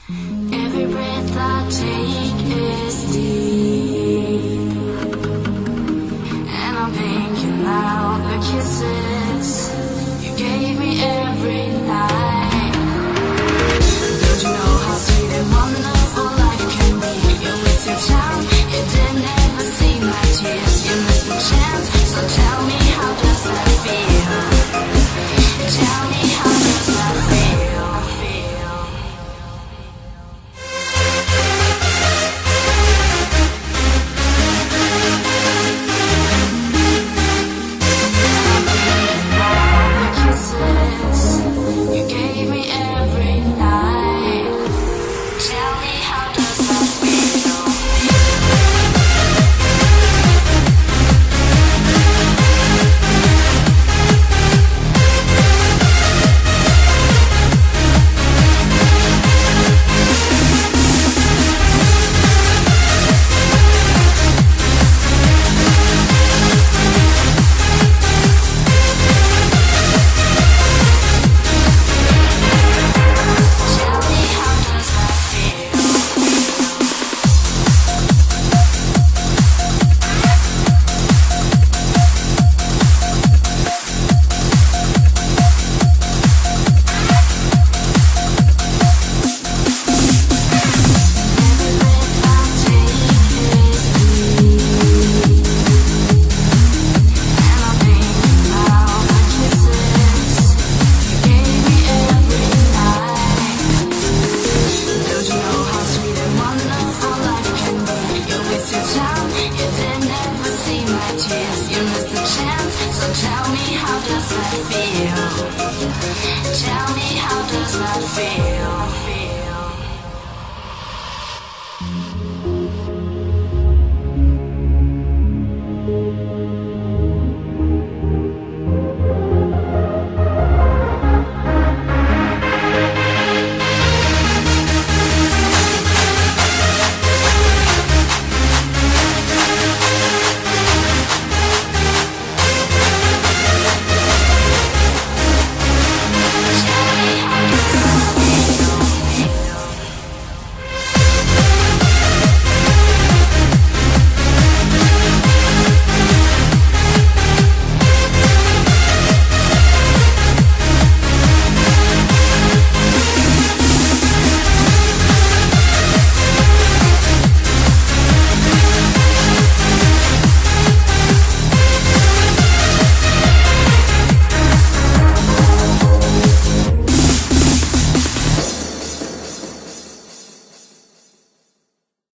Every breath I take is deep, and I'm thinking about the kisses you gave me every night. Don't you know how sweet and wonderful life can be? You miss your time, you didn't ever see my tears. You missed the chance, so tell me how does that feel? Tell me how does that feel? You gave me every night. Tell me how does that feel? You missed the chance, so tell me how does that feel? Tell me how does that feel?